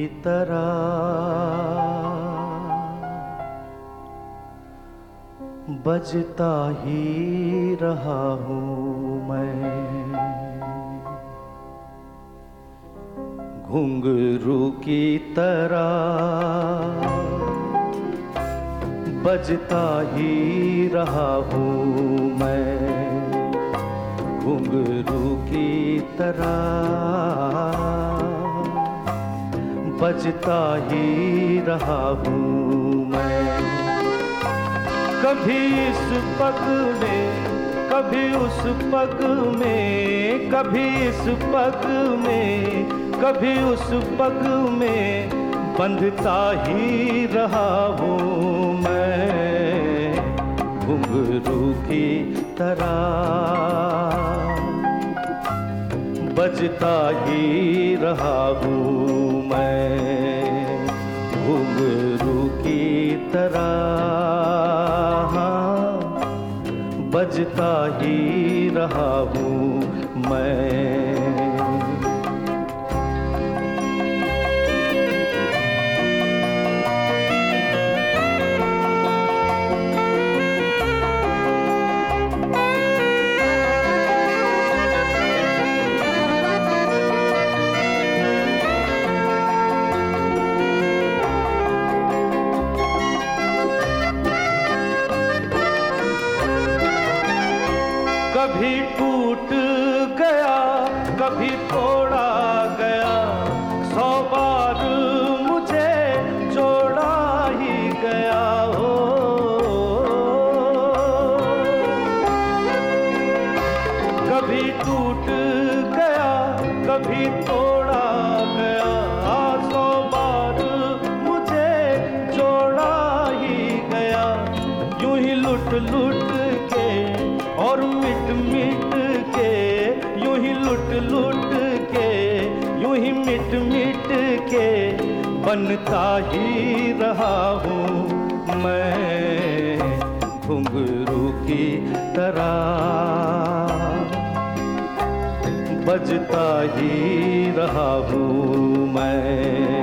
तरह बजता ही रहा हूँ मैं, घुंघरू की तरह बजता ही रहा हूँ मैं, घुंघरू की तरह बजता ही रहा हूँ मैं। कभी इस पग में, कभी उस पग में, कभी इस पग में, कभी उस पग में बंधता ही रहा हूँ मैं, घुंघरू की तरह बजता ही रहा हूँ मैं, घुंघरू की तरह बजता ही रहा हूँ मैं। कभी टूट गया, कभी तोड़ा गया, 100 बार मुझे जोड़ा ही गया हो। कभी टूट गया, कभी तोड़ा गया, 100 बार मुझे जोड़ा ही गया। यूं ही लुट लुट के और मिट मिट के, यूं ही लुट लुट के, यूं ही मिट मिट के बनता ही रहा हूँ मैं, घुंघरू की तरह बजता ही रहा हूँ मैं।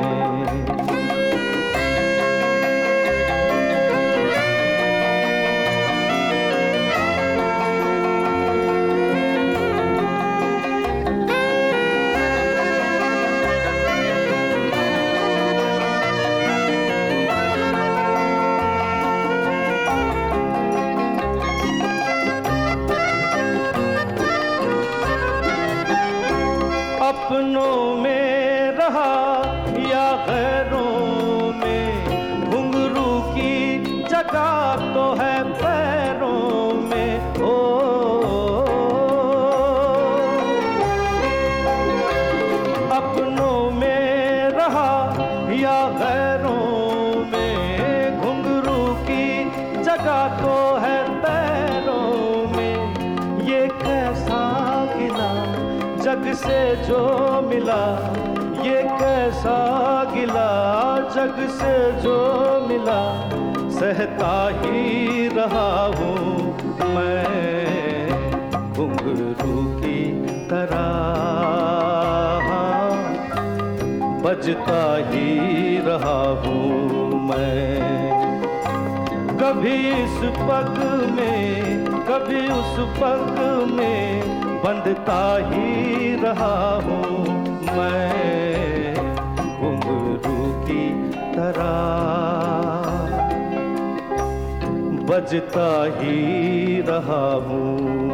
अपनों में रहा या गैरों में, घुंघरू की जगह तो है पैरों में। ओ अपनों में रहा या गैरों में, घुंघरू की जगह तो है पैरों में। ये कैसा गिला जग से जो मिला, ये कैसा गिला जग से जो मिला, सहता ही रहा हूँ मैं, घुंघरू की तरह बजता ही रहा हूँ मैं। कभी इस पग में, कभी उस पग में बंधता ही रहा हूँ मैं, घुंघरू की तरह बजता ही रहा हूँ